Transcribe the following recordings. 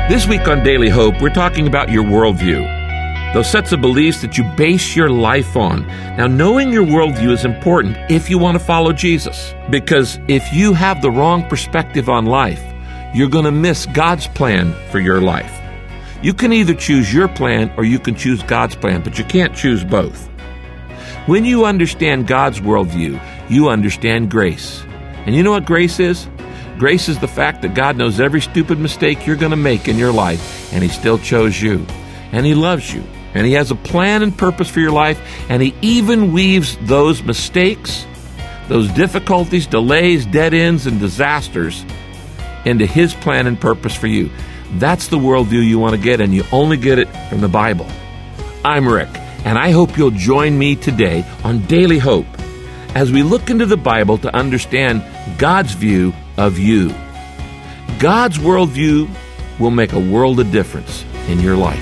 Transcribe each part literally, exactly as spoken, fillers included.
This week on Daily Hope, we're talking about your worldview, those sets of beliefs that you base your life on. Now, knowing your worldview is important if you want to follow Jesus, because if you have the wrong perspective on life, you're going to miss God's plan for your life. You can either choose your plan or you can choose God's plan, but you can't choose both. When you understand God's worldview, you understand grace. And you know what grace is? Grace is the fact that God knows every stupid mistake you're going to make in your life, and He still chose you. And He loves you. And He has a plan and purpose for your life, and He even weaves those mistakes, those difficulties, delays, dead ends, and disasters into His plan and purpose for you. That's the worldview you want to get, and you only get it from the Bible. I'm Rick, and I hope you'll join me today on Daily Hope as we look into the Bible to understand God's view of you. God's worldview will make a world of difference in your life.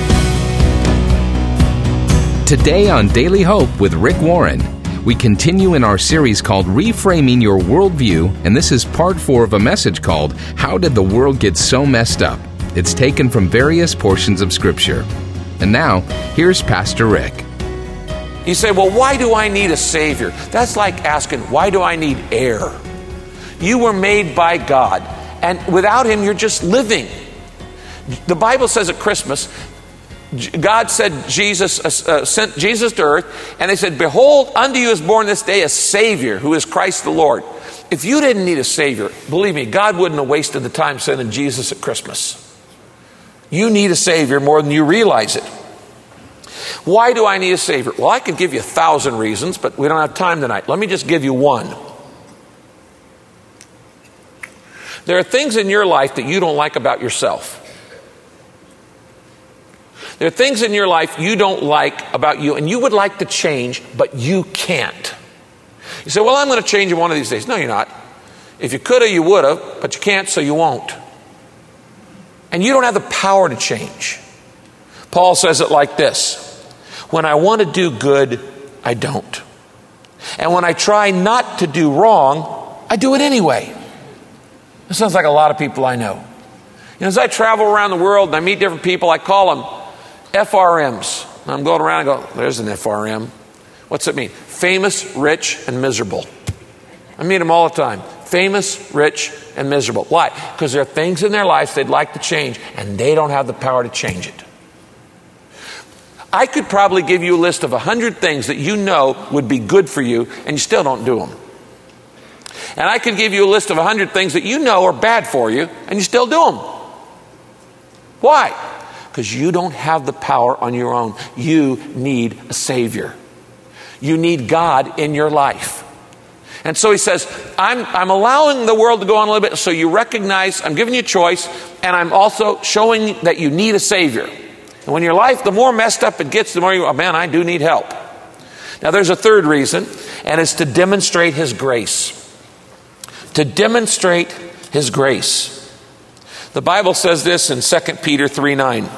Today on Daily Hope with Rick Warren, we continue in our series called Reframing Your Worldview, and this is part four of a message called How Did the World Get So Messed Up? It's taken from various portions of Scripture. And now, here's Pastor Rick. You say, well, why do I need a Savior? That's like asking, why do I need air? You were made by God, and without Him, you're just living. The Bible says at Christmas, God said Jesus uh, sent Jesus to earth, and they said, behold, unto you is born this day a Savior, who is Christ the Lord. If you didn't need a Savior, believe me, God wouldn't have wasted the time sending Jesus at Christmas. You need a Savior more than you realize it. Why do I need a Savior? Well, I could give you a thousand reasons, but we don't have time tonight. Let me just give you one. There are things in your life that you don't like about yourself. There are things in your life you don't like about you, and you would like to change, but you can't. You say, well, I'm going to change in one of these days. No, you're not. If you could have, you would have, but you can't, so you won't. And you don't have the power to change. Paul says it like this: when I want to do good, I don't. And when I try not to do wrong, I do it anyway. That sounds like a lot of people I know. You know, as I travel around the world and I meet different people, I call them F R Ms. And I'm going around and go, there's an F R M. What's it mean? Famous, rich, and miserable. I meet them all the time. Famous, rich, and miserable. Why? Because there are things in their lives they'd like to change, and they don't have the power to change it. I could probably give you a list of a hundred things that you know would be good for you, and you still don't do them. And I could give you a list of a hundred things that you know are bad for you, and you still do them. Why? Because you don't have the power on your own. You need a Savior. You need God in your life. And so he says, I'm, I'm allowing the world to go on a little bit so you recognize I'm giving you a choice, and I'm also showing that you need a Savior. And when your life, the more messed up it gets, the more you go, oh, man, I do need help. Now there's a third reason, and it's to demonstrate His grace. To demonstrate His grace. The Bible says this in Second Peter three nine.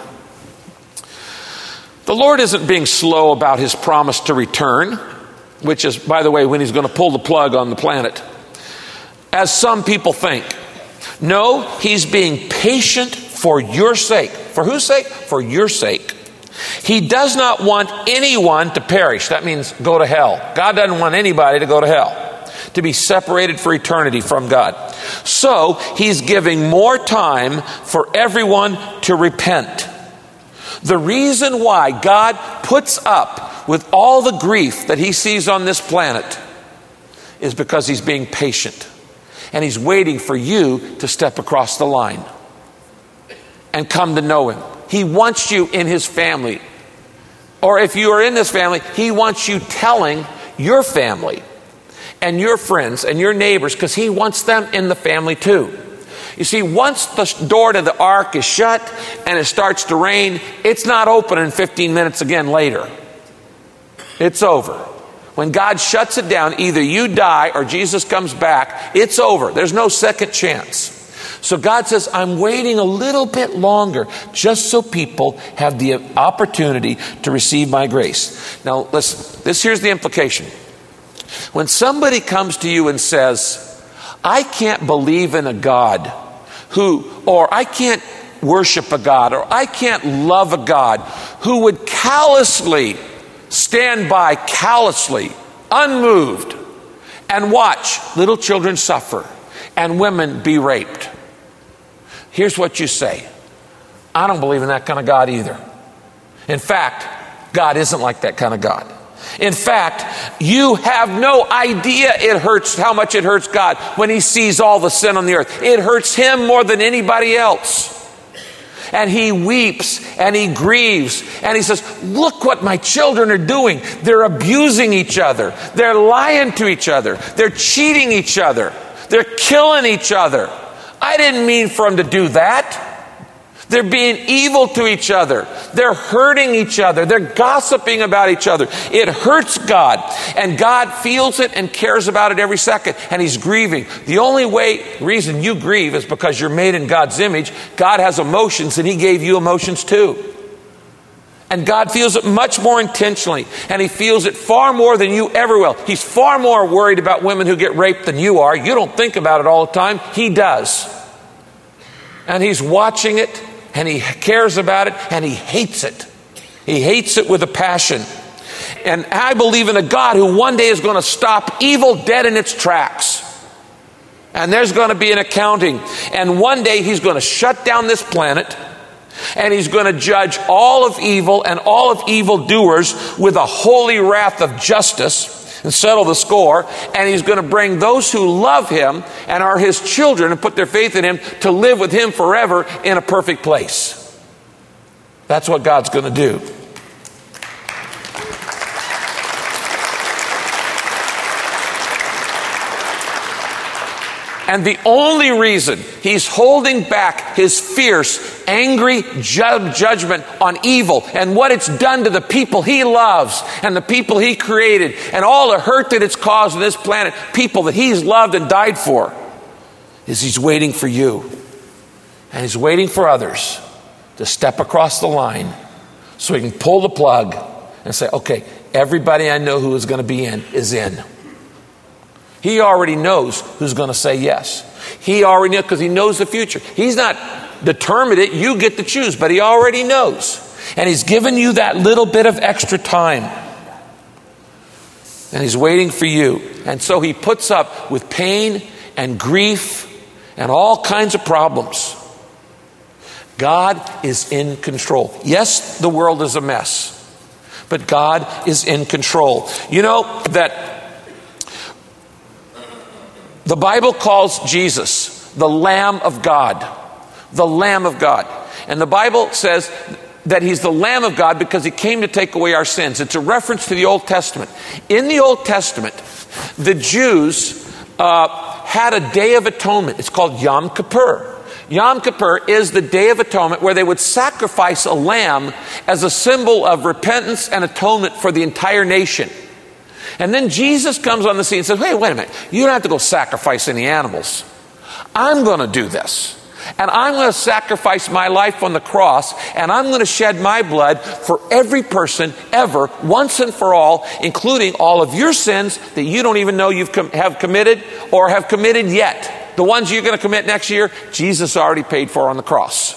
The Lord isn't being slow about His promise to return, which is, by the way, when He's going to pull the plug on the planet, as some people think. No, He's being patient for your sake. For whose sake? For your sake. He does not want anyone to perish. That means go to hell. God doesn't want anybody to go to hell, to be separated for eternity from God. So He's giving more time for everyone to repent. The reason why God puts up with all the grief that He sees on this planet is because He's being patient. And He's waiting for you to step across the line and come to know Him. He wants you in His family. Or if you are in this family, He wants you telling your family and your friends and your neighbors, because He wants them in the family too. You see, once the door to the ark is shut and it starts to rain, it's not open in fifteen minutes again later. It's over. When God shuts it down, either you die or Jesus comes back. It's over. There's no second chance. So God says, I'm waiting a little bit longer just so people have the opportunity to receive my grace. Now, listen, this here's the implication. When somebody comes to you and says, I can't believe in a God who, or I can't worship a God, or I can't love a God who would callously stand by, callously, unmoved, and watch little children suffer and women be raped. Here's what you say: I don't believe in that kind of God either. In fact, God isn't like that kind of God. In fact, you have no idea it hurts, how much it hurts God when he sees all the sin on the earth. It hurts him more than anybody else. And he weeps and he grieves and he says, look what my children are doing. They're abusing each other. They're lying to each other. They're cheating each other. They're killing each other. I didn't mean for them to do that. They're being evil to each other. They're hurting each other. They're gossiping about each other. It hurts God. And God feels it and cares about it every second. And he's grieving. The only way, reason you grieve is because you're made in God's image. God has emotions and he gave you emotions too. And God feels it much more intentionally. And he feels it far more than you ever will. He's far more worried about women who get raped than you are. You don't think about it all the time. He does. And he's watching it. And he cares about it, and he hates it. He hates it with a passion. And I believe in a God who one day is going to stop evil dead in its tracks. And there's going to be an accounting. And one day he's going to shut down this planet, and he's going to judge all of evil and all of evildoers with a holy wrath of justice and settle the score. And he's going to bring those who love him and are his children and put their faith in him to live with him forever in a perfect place. That's what God's going to do. And the only reason he's holding back his fierce, angry ju- judgment on evil and what it's done to the people he loves and the people he created and all the hurt that it's caused on this planet, people that he's loved and died for, is he's waiting for you. And he's waiting for others to step across the line so he can pull the plug and say, okay, everybody I know who is going to be in is in. He already knows who's going to say yes. He already knows because he knows the future. He's not determined it. You get to choose, but he already knows. And he's given you that little bit of extra time. And he's waiting for you. And so he puts up with pain and grief and all kinds of problems. God is in control. Yes, the world is a mess, but God is in control. You know that the Bible calls Jesus the Lamb of God. The Lamb of God. And the Bible says that he's the Lamb of God because he came to take away our sins. It's a reference to the Old Testament. In the Old Testament, the Jews uh, had a Day of Atonement. It's called Yom Kippur. Yom Kippur is the Day of Atonement where they would sacrifice a lamb as a symbol of repentance and atonement for the entire nation. And then Jesus comes on the scene and says, hey, wait a minute. You don't have to go sacrifice any animals. I'm going to do this. And I'm going to sacrifice my life on the cross. And I'm going to shed my blood for every person ever, once and for all, including all of your sins that you don't even know you com- have committed or have committed yet. The ones you're going to commit next year, Jesus already paid for on the cross.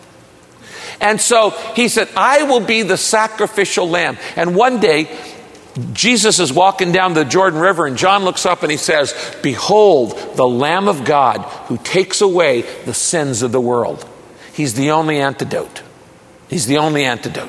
And so he said, I will be the sacrificial lamb. And one day, Jesus is walking down the Jordan River and John looks up and he says, behold, the Lamb of God who takes away the sins of the world. He's the only antidote. He's the only antidote.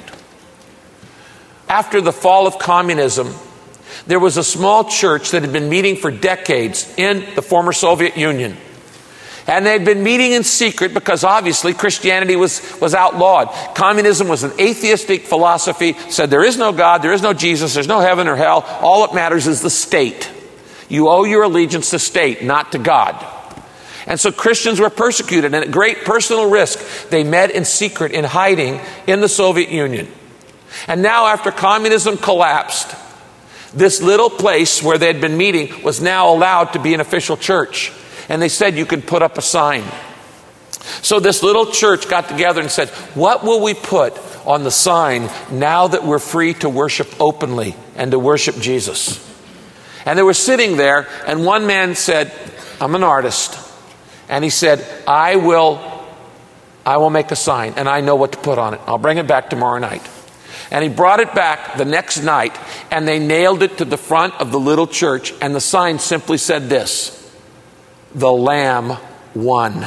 After the fall of communism, there was a small church that had been meeting for decades in the former Soviet Union. And they'd been meeting in secret because obviously Christianity was, was outlawed. Communism was an atheistic philosophy, said there is no God, there is no Jesus, there's no heaven or hell. All that matters is the state. You owe your allegiance to state, not to God. And so Christians were persecuted, and at great personal risk, they met in secret, in hiding, in the Soviet Union. And now after communism collapsed, this little place where they'd been meeting was now allowed to be an official church. And they said you could put up a sign. So this little church got together and said, what will we put on the sign now that we're free to worship openly and to worship Jesus? And they were sitting there, and one man said, I'm an artist. And he said, I will, I will make a sign, and I know what to put on it. I'll bring it back tomorrow night. And he brought it back the next night, and they nailed it to the front of the little church, and the sign simply said this: the Lamb won.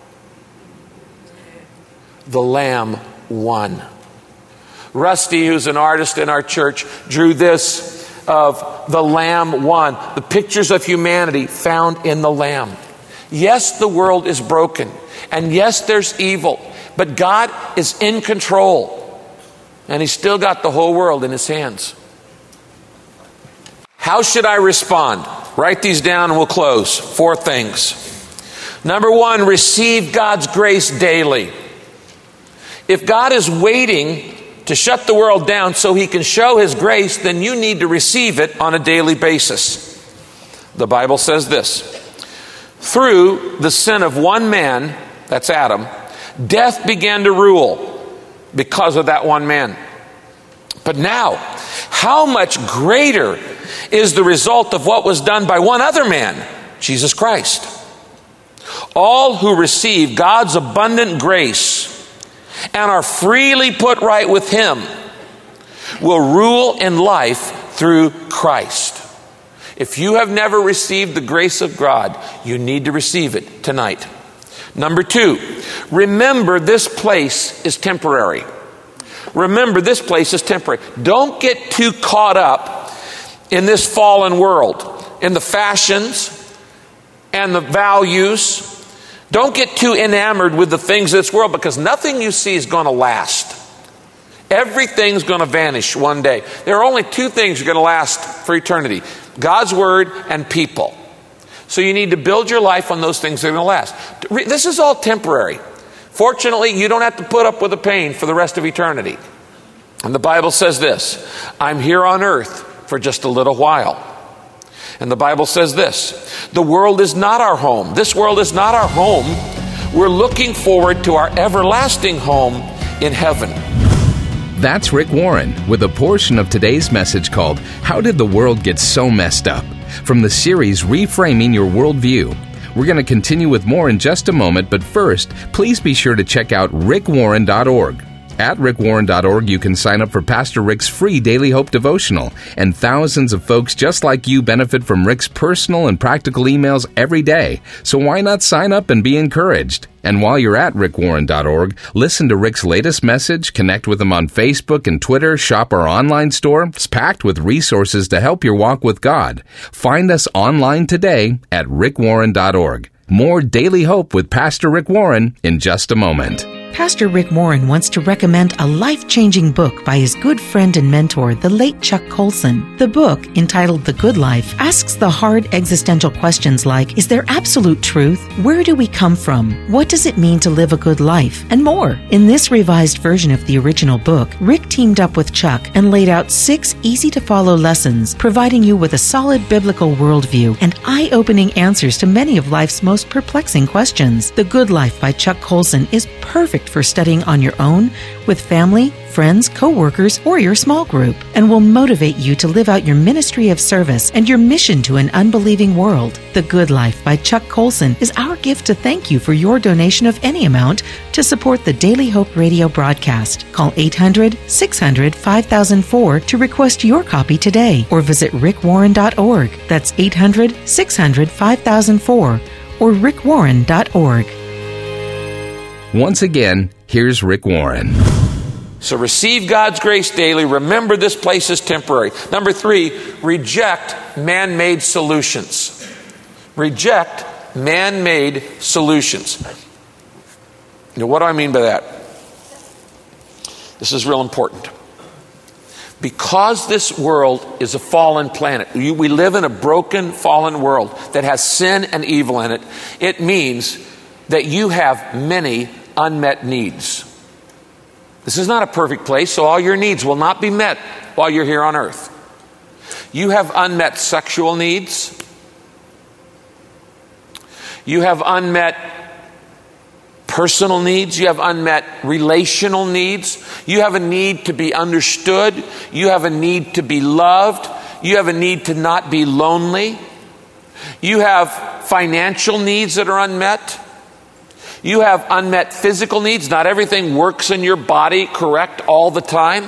The Lamb won. Rusty, who's an artist in our church, drew this of the Lamb won. The pictures of humanity found in the Lamb. Yes, the world is broken. And yes, there's evil. But God is in control. And He's still got the whole world in His hands. How should I respond? Write these down and we'll close. Four things. Number one, receive God's grace daily. If God is waiting to shut the world down so He can show His grace, then you need to receive it on a daily basis. The Bible says this: through the sin of one man, that's Adam, death began to rule because of that one man. But now, how much greater is the result of what was done by one other man, Jesus Christ? All who receive God's abundant grace and are freely put right with Him will rule in life through Christ. If you have never received the grace of God, you need to receive it tonight. Number two, remember this place is temporary. Remember this place is temporary. Don't get too caught up in this fallen world, in the fashions and the values. Don't get too enamored with the things of this world, because nothing you see is going to last. Everything's going to vanish one day. There are only two things that are going to last for eternity: God's Word and people. So you need to build your life on those things that are going to last. This is all temporary. Fortunately, you don't have to put up with the pain for the rest of eternity. And the Bible says this: I'm here on earth for just a little while. And the Bible says this: the world is not our home. This world is not our home. We're looking forward to our everlasting home in heaven. That's Rick Warren with a portion of today's message called How Did the World Get So Messed Up? From the series Reframing Your Worldview. We're going to continue with more in just a moment, but first, please be sure to check out rick warren dot org. At rick warren dot org, you can sign up for Pastor Rick's free Daily Hope devotional, and thousands of folks just like you benefit from Rick's personal and practical emails every day. So why not sign up and be encouraged? And while you're at rick warren dot org, listen to Rick's latest message, connect with him on Facebook and Twitter, shop our online store. It's packed with resources to help your walk with God. Find us online today at rick warren dot org. More Daily Hope with Pastor Rick Warren in just a moment. Pastor Rick Warren wants to recommend a life-changing book by his good friend and mentor, the late Chuck Colson. The book, entitled The Good Life, asks the hard existential questions like, is there absolute truth? Where do we come from? What does it mean to live a good life? And more. In this revised version of the original book, Rick teamed up with Chuck and laid out six easy-to-follow lessons, providing you with a solid biblical worldview and eye-opening answers to many of life's most perplexing questions. The Good Life by Chuck Colson is perfect for studying on your own, with family, friends, co-workers, or your small group, and will motivate you to live out your ministry of service and your mission to an unbelieving world. The Good Life by Chuck Colson is our gift to thank you for your donation of any amount to support the Daily Hope radio broadcast. Call eight hundred, six hundred, five thousand four to request your copy today, or visit rick warren dot org. That's eight hundred, six hundred, five thousand four or rick warren dot org. Once again, here's Rick Warren. So receive God's grace daily. Remember this place is temporary. Number three, reject man-made solutions. Reject man-made solutions. Now, what do I mean by that? This is real important. Because this world is a fallen planet, we live in a broken, fallen world that has sin and evil in it, it means that you have many unmet needs. This is not a perfect place, so all your needs will not be met while you're here on earth. You have unmet sexual needs. You have unmet personal needs. You have unmet relational needs. You have a need to be understood. You have a need to be loved. You have a need to not be lonely. You have financial needs that are unmet. You have unmet physical needs. Not everything works in your body correct all the time.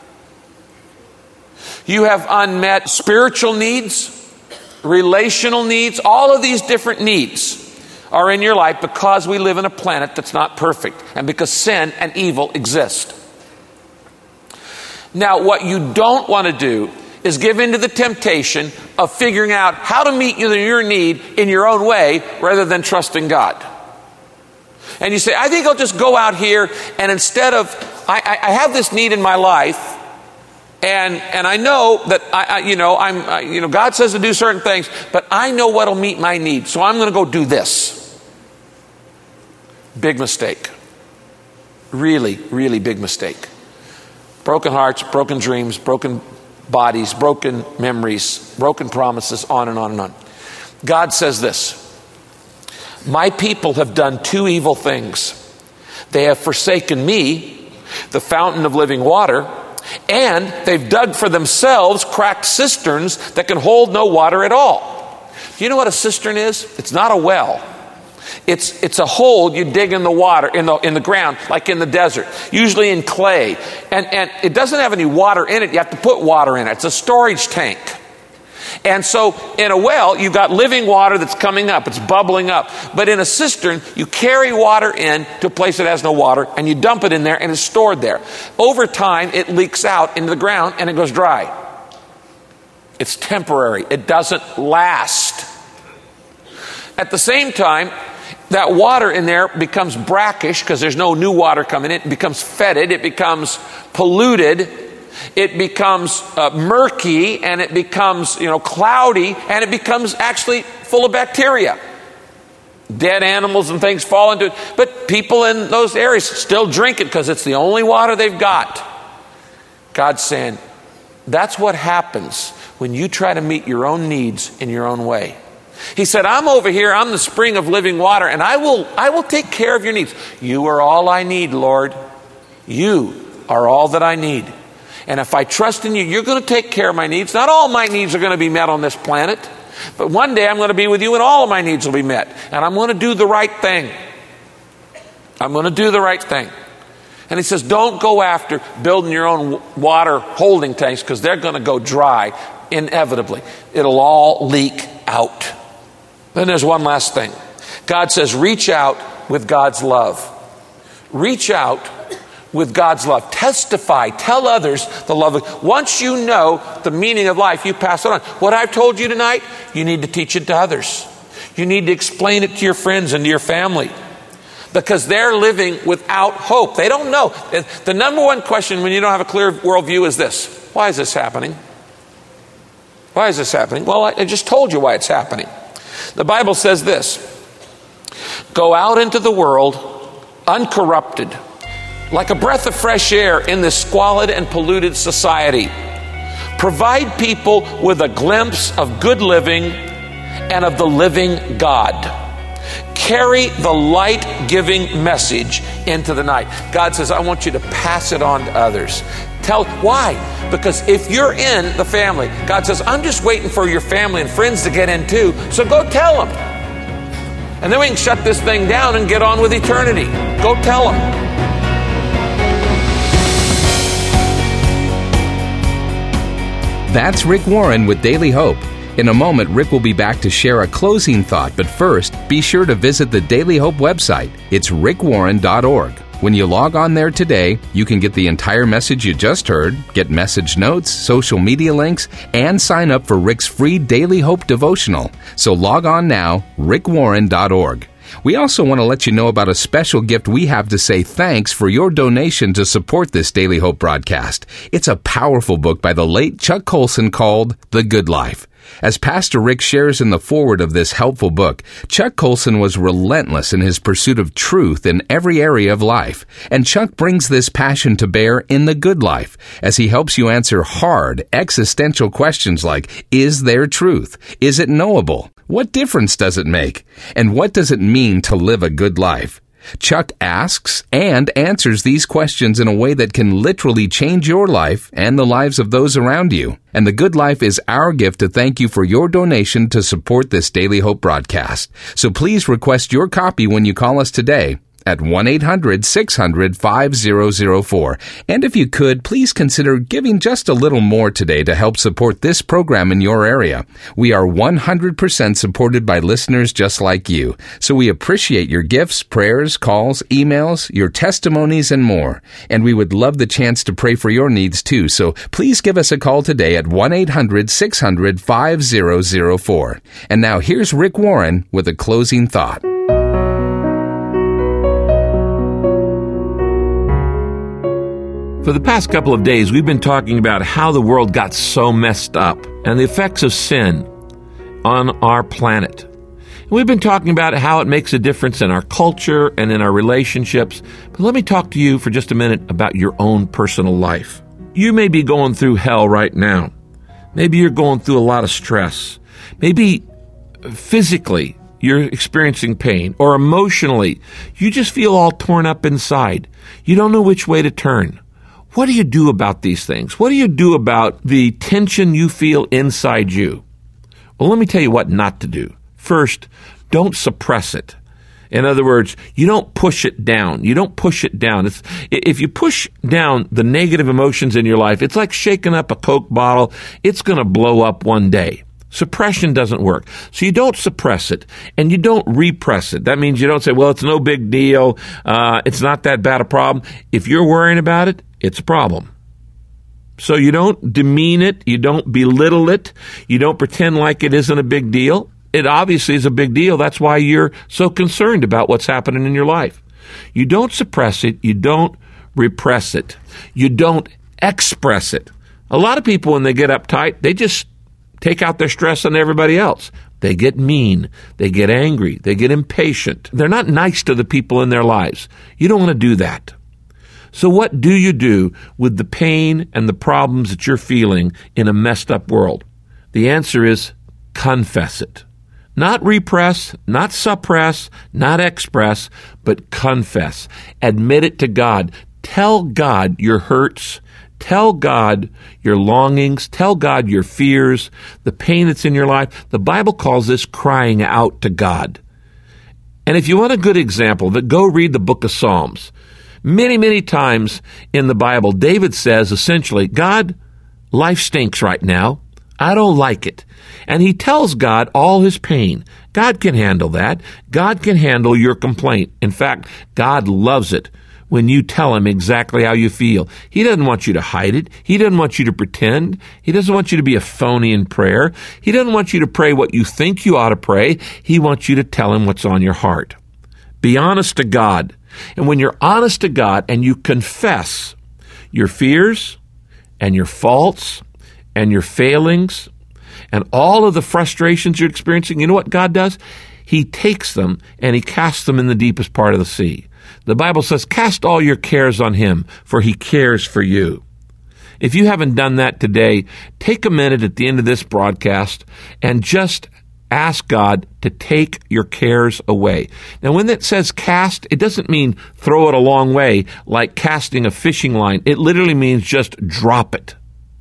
You have unmet spiritual needs, relational needs. All of these different needs are in your life because we live in a planet that's not perfect and because sin and evil exist. Now, what you don't want to do is give in to the temptation of figuring out how to meet your need in your own way rather than trusting God. And you say, I think I'll just go out here and instead of, I, I have this need in my life, and and I know that I, I you know I'm I, you know God says to do certain things, but I know what'll meet my need, so I'm going to go do this. Big mistake. Really, really big mistake. Broken hearts, broken dreams, broken bodies, broken memories, broken promises, on and on and on. God says this: my people have done two evil things. They have forsaken me, the fountain of living water, and they've dug for themselves cracked cisterns that can hold no water at all. Do you know what a cistern is? It's not a well. It's it's a hole you dig in the water, in the in the ground, like in the desert, usually in clay. And, and it doesn't have any water in it. You have to put water in it. It's a storage tank. And so in a well, you've got living water that's coming up. It's bubbling up. But in a cistern, you carry water in to a place that has no water, and you dump it in there, and it's stored there. Over time, it leaks out into the ground, and it goes dry. It's temporary. It doesn't last. At the same time, that water in there becomes brackish because there's no new water coming in. It becomes fetid. It becomes polluted. It becomes uh, murky, and it becomes, you know, cloudy, and it becomes actually full of bacteria. Dead animals and things fall into it. But people in those areas still drink it because it's the only water they've got. God's saying, that's what happens when you try to meet your own needs in your own way. He said, I'm over here, I'm the spring of living water, and I will I will take care of your needs. You are all I need, Lord. You are all that I need. And if I trust in you, you're going to take care of my needs. Not all my needs are going to be met on this planet, but one day I'm going to be with you and all of my needs will be met. And I'm going to do the right thing. I'm going to do the right thing. And he says, don't go after building your own water holding tanks because they're going to go dry inevitably. It'll all leak out. Then there's one last thing. God says, reach out with God's love. Reach out with God's love. Testify. Tell others the love of. Once you know the meaning of life, you pass it on. What I've told you tonight, you need to teach it to others. You need to explain it to your friends and to your family. Because they're living without hope. They don't know. The number one question when you don't have a clear worldview is this: why is this happening? Why is this happening? Well, I just told you why it's happening. The Bible says this: go out into the world uncorrupted, like a breath of fresh air in this squalid and polluted society. Provide people with a glimpse of good living and of the living God. Carry the light-giving message into the night. God says, I want you to pass it on to others. Tell why? Because if you're in the family, God says, I'm just waiting for your family and friends to get in too. So go tell them. And then we can shut this thing down and get on with eternity. Go tell them. That's Rick Warren with Daily Hope. In a moment, Rick will be back to share a closing thought, but first, be sure to visit the Daily Hope website. It's rick warren dot org. When you log on there today, you can get the entire message you just heard, get message notes, social media links, and sign up for Rick's free Daily Hope devotional. So log on now, rick warren dot org. We also want to let you know about a special gift we have to say thanks for your donation to support this Daily Hope broadcast. It's a powerful book by the late Chuck Colson called The Good Life. As Pastor Rick shares in the foreword of this helpful book, Chuck Colson was relentless in his pursuit of truth in every area of life. And Chuck brings this passion to bear in The Good Life as he helps you answer hard, existential questions like, is there truth? Is it knowable? What difference does it make? And what does it mean to live a good life? Chuck asks and answers these questions in a way that can literally change your life and the lives of those around you. And The Good Life is our gift to thank you for your donation to support this Daily Hope broadcast. So please request your copy when you call us today. at one eight hundred six hundred five zero zero four. And if you could, please consider giving just a little more today to help support this program in your area. We are one hundred percent supported by listeners just like you, so we appreciate your gifts, prayers, calls, emails, your testimonies, and more. And we would love the chance to pray for your needs too, so please give us a call today at one eight hundred six hundred five zero zero four. And now here's Rick Warren with a closing thought. For the past couple of days, we've been talking about how the world got so messed up and the effects of sin on our planet. And we've been talking about how it makes a difference in our culture and in our relationships. But let me talk to you for just a minute about your own personal life. You may be going through hell right now. Maybe you're going through a lot of stress. Maybe physically you're experiencing pain, or emotionally you just feel all torn up inside. You don't know which way to turn. What do you do about these things? What do you do about the tension you feel inside you? Well, let me tell you what not to do. First, don't suppress it. In other words, you don't push it down. You don't push it down. It's, if you push down the negative emotions in your life, it's like shaking up a Coke bottle. It's going to blow up one day. Suppression doesn't work. So you don't suppress it, and you don't repress it. That means you don't say, well, it's no big deal. Uh, it's not that bad a problem. If you're worrying about it, it's a problem. So you don't demean it. You don't belittle it. You don't pretend like it isn't a big deal. It obviously is a big deal. That's why you're so concerned about what's happening in your life. You don't suppress it. You don't repress it. You don't express it. A lot of people, when they get uptight, they just take out their stress on everybody else. They get mean. They get angry. They get impatient. They're not nice to the people in their lives. You don't want to do that. So what do you do with the pain and the problems that you're feeling in a messed up world? The answer is confess it. Not repress, not suppress, not express, but confess. Admit it to God. Tell God your hurts. Tell God your longings. Tell God your fears, the pain that's in your life. The Bible calls this crying out to God. And if you want a good example, then go read the book of Psalms. Many, many times in the Bible, David says essentially, God, life stinks right now. I don't like it. And he tells God all his pain. God can handle that. God can handle your complaint. In fact, God loves it when you tell him exactly how you feel. He doesn't want you to hide it. He doesn't want you to pretend. He doesn't want you to be a phony in prayer. He doesn't want you to pray what you think you ought to pray. He wants you to tell him what's on your heart. Be honest to God. And when you're honest to God and you confess your fears and your faults and your failings and all of the frustrations you're experiencing, you know what God does? He takes them and he casts them in the deepest part of the sea. The Bible says, cast all your cares on him, for he cares for you. If you haven't done that today, take a minute at the end of this broadcast and just ask God to take your cares away. Now, when it says cast, it doesn't mean throw it a long way like casting a fishing line. It literally means just drop it.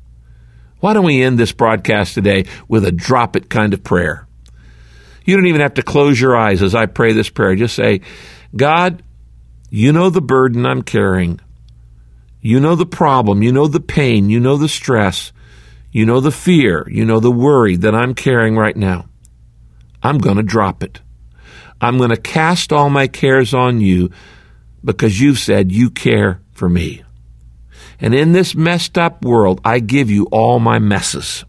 Why don't we end this broadcast today with a drop it kind of prayer? You don't even have to close your eyes as I pray this prayer. Just say, God, you know the burden I'm carrying. You know the problem. You know the pain. You know the stress. You know the fear. You know the worry that I'm carrying right now. I'm going to drop it. I'm going to cast all my cares on you because you've said you care for me. And in this messed up world, I give you all my messes.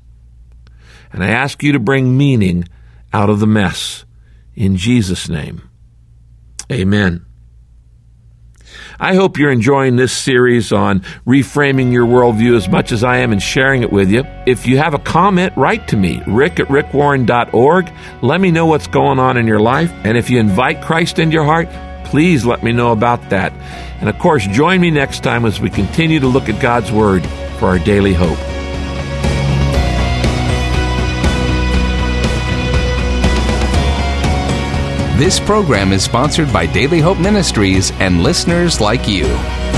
And I ask you to bring meaning out of the mess. In Jesus' name, amen. I hope you're enjoying this series on reframing your worldview as much as I am and sharing it with you. If you have a comment, write to me, rick at rick warren dot org. Let me know what's going on in your life. And if you invite Christ into your heart, please let me know about that. And of course, join me next time as we continue to look at God's Word for our daily hope. This program is sponsored by Daily Hope Ministries and listeners like you.